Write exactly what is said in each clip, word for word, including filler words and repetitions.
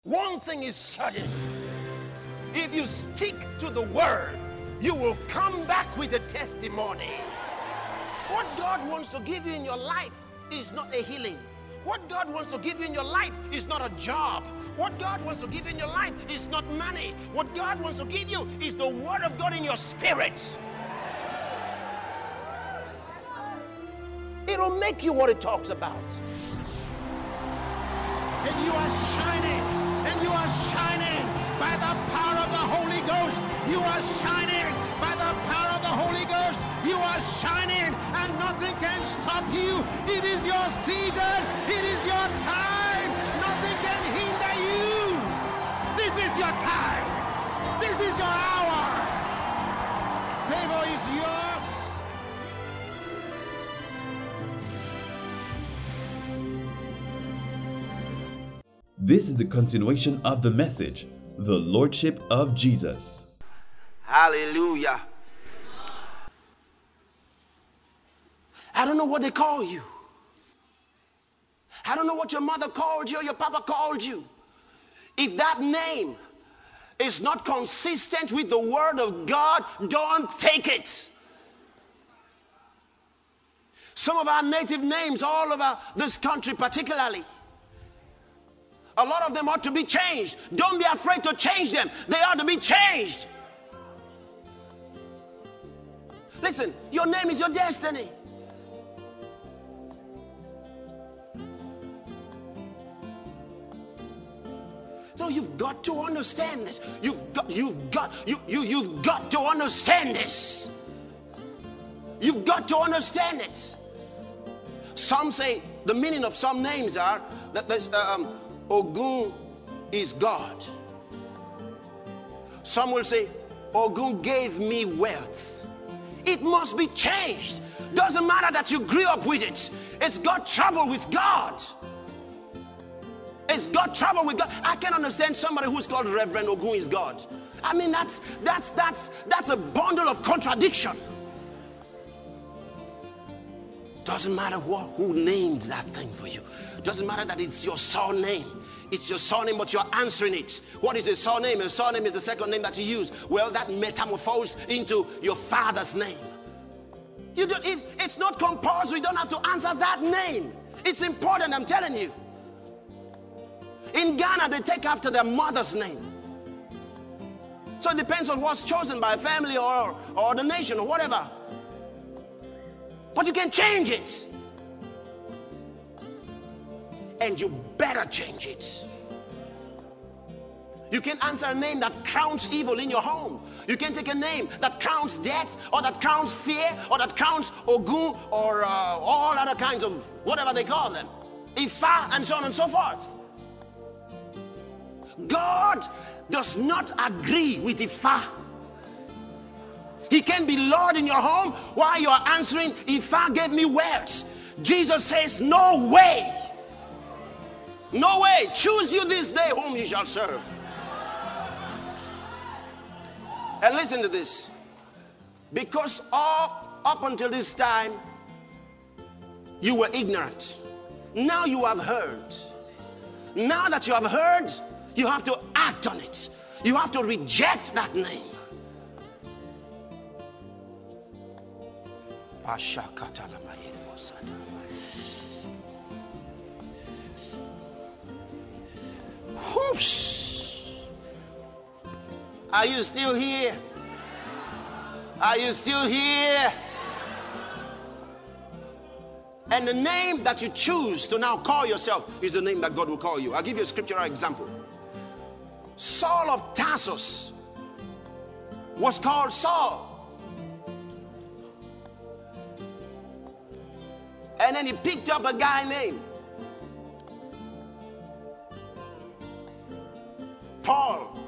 One thing is certain. If you stick to the word, you will come back with a testimony. What God wants to give you in your life is not a healing. What God wants to give you in your life is not a job. What God wants to give you in your life is not money. What God wants to give you is the word of God in your spirit. It'll make you what it talks about. And you are shining, and you are shining by the power of the Holy Ghost. You are shining by the power of the Holy Ghost. You are shining, and nothing can stop you. It is your season. It is your time. Nothing can hinder you. This is your time. This is your hour. Favor is yours. This is the continuation of the message, the Lordship of Jesus. Hallelujah. I don't know what they call you. I don't know what your mother called you or your papa called you. If that name is not consistent with the word of God, don't take it. Some of our native names all over this country particularly, a lot of them ought to be changed. Don't be afraid to change them. They ought to be changed. Listen, your name is your destiny. No, you've got to understand this. You've got, you've got, you, you, you've got to understand this. You've got to understand it. Some say the meaning of some names are that there's um, Ogun is God. Some will say Ogun gave me wealth. It must be changed. Doesn't matter that you grew up with it. It's got trouble with God. It's got trouble with God. I can understand somebody who's called Reverend Ogun is God. I mean, that's that's that's that's a bundle of contradiction. Doesn't matter what who named that thing for you. Doesn't matter that it's your surname. It's your surname, but you're answering it. What is a surname? A surname is the second name that you use. Well, that metamorphosed into your father's name. You don't, it, it's not compulsory. You don't have to answer that name. It's important, I'm telling you. In Ghana, they take after their mother's name. So it depends on what's chosen by a family or, or the nation or whatever. But you can change it. And you better change it. You can answer a name that crowns evil in your home. You can take a name that crowns death, or that crowns fear, or that crowns Ogun, or uh, all other kinds of whatever they call them, Ifa, and so on and so forth. God does not agree with Ifa. He can be Lord in your home while you are answering, Ifa gave me wealth. Jesus says, no way. No way. Choose you this day whom you shall serve. And listen to this. Because all up until this time, you were ignorant. Now you have heard. Now that you have heard, you have to act on it. You have to reject that name. Whoops. Are you still here? Are you still here? And the name that you choose to now call yourself is the name that God will call you. I'll give you a scriptural example. Saul of Tarsus was called Saul. And then he picked up a guy named Paul,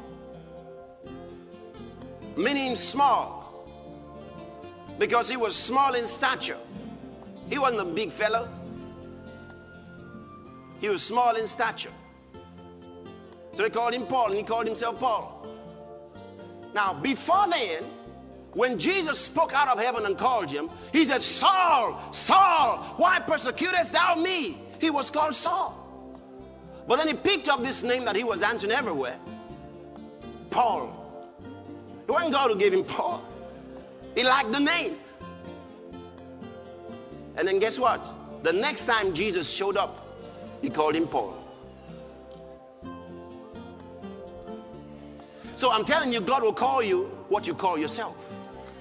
meaning small, because he was small in stature. He wasn't a big fellow. He was small in stature. So they called him Paul, and he called himself Paul. Now, before then, when Jesus spoke out of heaven and called him, he said, Saul, Saul, why persecutest thou me? He was called Saul. But then he picked up this name that he was answering everywhere. Paul. It wasn't God who gave him Paul. He liked the name. And then guess what? The next time Jesus showed up, he called him Paul. So I'm telling you, God will call you what you call yourself.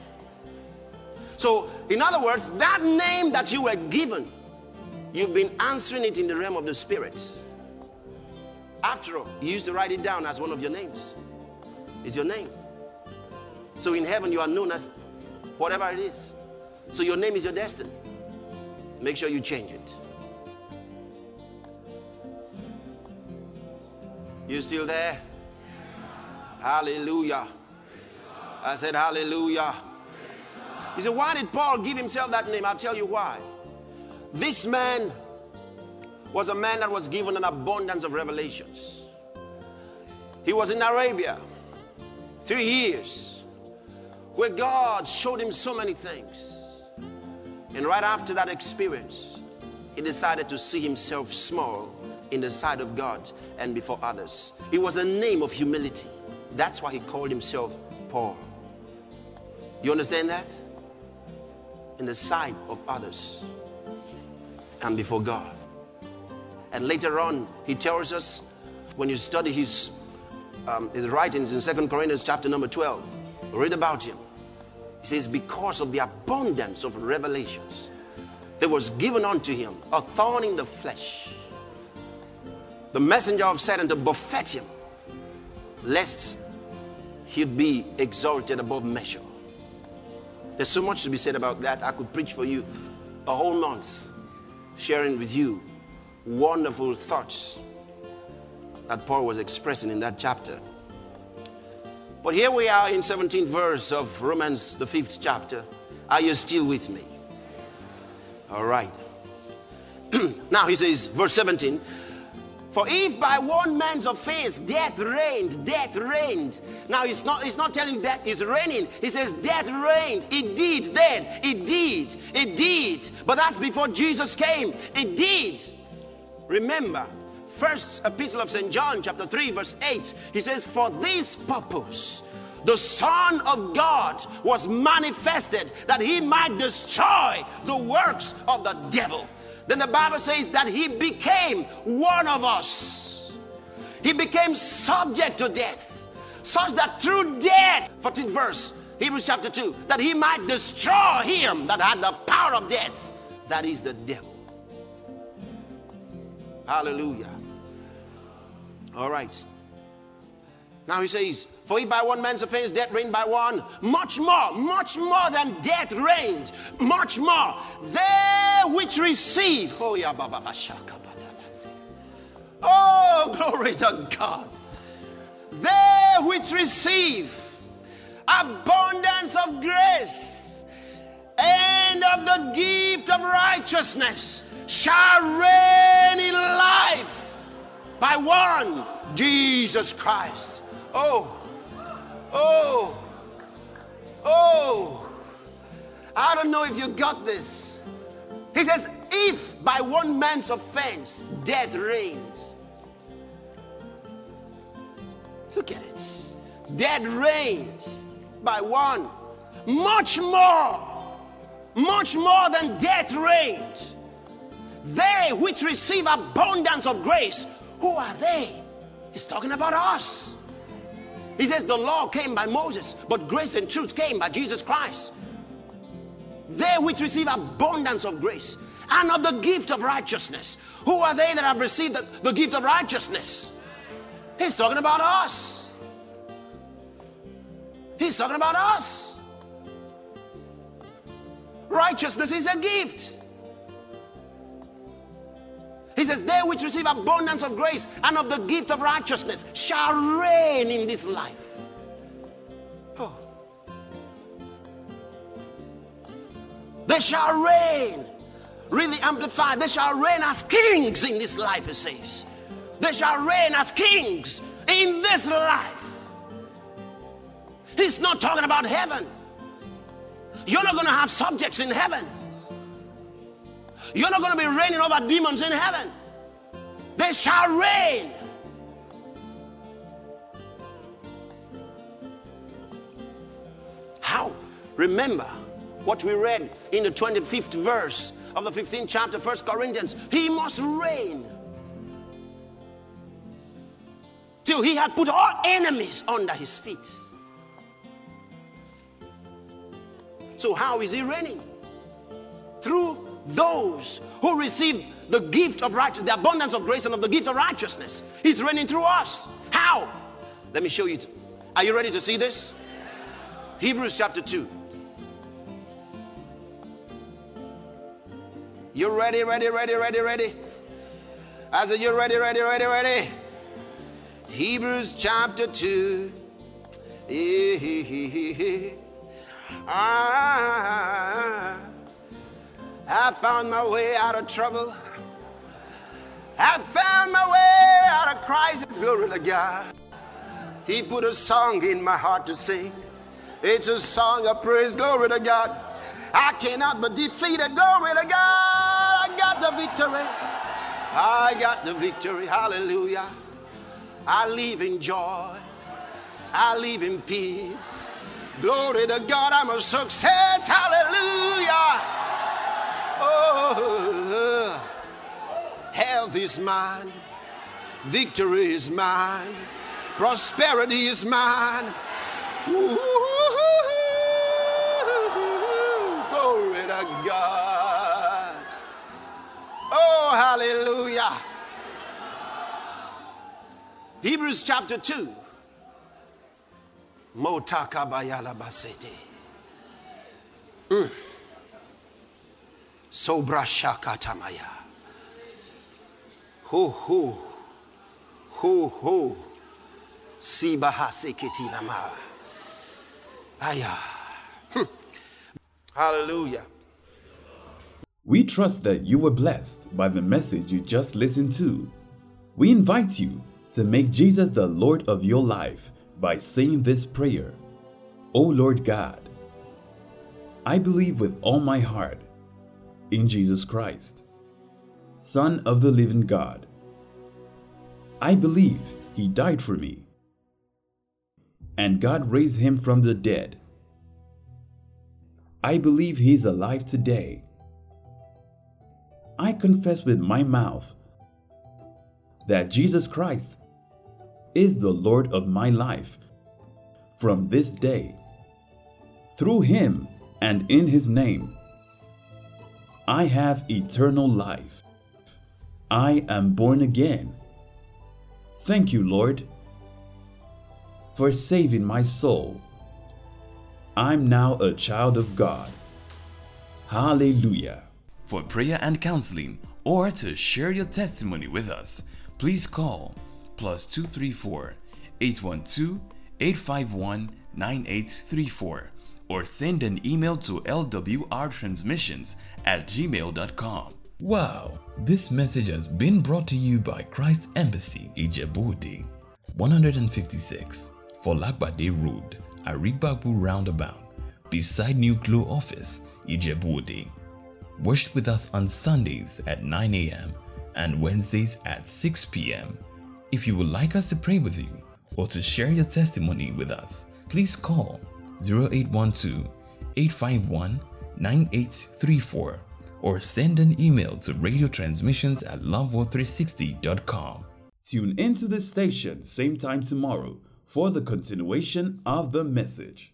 So, in other words, that name that you were given, you've been answering it in the realm of the Spirit. After all, you used to write it down as one of your names. It's your name. So in heaven, you are known as whatever it is. So your name is your destiny. Make sure you change it. You still there? Hallelujah. I said hallelujah. You say, why did Paul give himself that name? I'll tell you why. This man was a man that was given an abundance of revelations. He was in Arabia three years where God showed him so many things. And right after that experience, he decided to see himself small in the sight of God and before others. It was a name of humility. That's why he called himself Paul. You understand that? In the sight of others and before God. And later on, he tells us, when you study his, um, his writings in Second Corinthians chapter number twelve, read about him. He says, because of the abundance of revelations, there was given unto him a thorn in the flesh, the messenger of Satan to buffet him, lest he'd be exalted above measure. There's so much to be said about that. I could preach for you a whole month, sharing with you wonderful thoughts that Paul was expressing in that chapter. But here we are in seventeenth verse of Romans, the fifth chapter. Are you still with me? All right. Now he says, verse seventeen, for if by one man's offense death reigned, death reigned. Now it's not, it's not telling you that it's reigning. He says death reigned. It did then. It did. It did. But that's before Jesus came. It did. Remember, first epistle of Saint John, chapter three, verse eight. He says, for this purpose, the Son of God was manifested, that he might destroy the works of the devil. Then the Bible says that he became one of us. He became subject to death, such that through death, fourteenth verse, Hebrews chapter two, that he might destroy him that had the power of death, that is the devil. Hallelujah. All right. Now he says, for if by one man's offense death reigned by one, much more, much more than death reigned, much more, they which receive, oh yeah, oh glory to God, they which receive abundance of grace and of the gift of righteousness shall reign in life by one, Jesus Christ. Oh, oh, oh, I don't know if you got this. He says, if by one man's offense death reigned. Look at it. Death reigned by one. Much more, much more than death reigned, they which receive abundance of grace. Who are they? He's talking about us. He says the law came by Moses, but grace and truth came by Jesus Christ. They which receive abundance of grace and of the gift of righteousness. Who are they that have received the, the gift of righteousness? He's talking about us. He's talking about us. Righteousness is a gift. He says, they which receive abundance of grace and of the gift of righteousness shall reign in this life. Oh. They shall reign. Really amplified. They shall reign as kings in this life, it says. They shall reign as kings in this life. He's not talking about heaven. You're not going to have subjects in heaven. You're not going to be reigning over demons in heaven. They they shall reign. How? Remember what we read in the twenty-fifth verse of the fifteenth chapter, First Corinthians. He must reign till he had put all enemies under his feet. So how is he reigning? Through those who receive the gift of righteousness, the abundance of grace and of the gift of righteousness. He's reigning through us. How? Let me show you. Are you ready to see this? Hebrews chapter two. You ready, ready, ready, ready, ready? I said, you ready, ready, ready, ready? Hebrews chapter two. Ah, I found my way out of trouble. I found my way out of crisis. Glory to God. He put a song in my heart to sing. It's a song of praise. Glory to God. I cannot be defeated. Glory to God. I got the victory. I got the victory. Hallelujah. I live in joy. I live in peace. Glory to God. I'm a success. Hallelujah. Oh, health is mine. Victory is mine. Prosperity is mine. Ooh, glory to God. Oh, hallelujah. Hebrews chapter two. Motakabayala basete. Sobra shakatamaya. Ho ho. Ho ho. Sibahase ketilama. Aya. Hallelujah. We trust that you were blessed by the message you just listened to. We invite you to make Jesus the Lord of your life by saying this prayer. O Lord God, I believe with all my heart in Jesus Christ, Son of the living God. I believe he died for me, and God raised him from the dead. I believe he is alive today. I confess with my mouth that Jesus Christ is the Lord of my life from this day. Through him and in his name, I have eternal life. I am born again. Thank you, Lord, for saving my soul. I'm now a child of God. Hallelujah. For prayer and counseling, or to share your testimony with us, please call plus two three four, eight one two, eight five one, nine eight three four or send an email to l w r transmissions at gmail dot com. Wow, this message has been brought to you by Christ Embassy, Ijebu-Ode, one fifty-six, Folagbade Road, Arigbabu Roundabout, beside New Glow Office, Ijebu-Ode. Worship with us on Sundays at nine a m and Wednesdays at six p m If you would like us to pray with you or to share your testimony with us, please call zero eight one two, eight five one, nine eight three four or send an email to radio transmissions at love world three sixty dot com. Tune into this station same time tomorrow for the continuation of the message.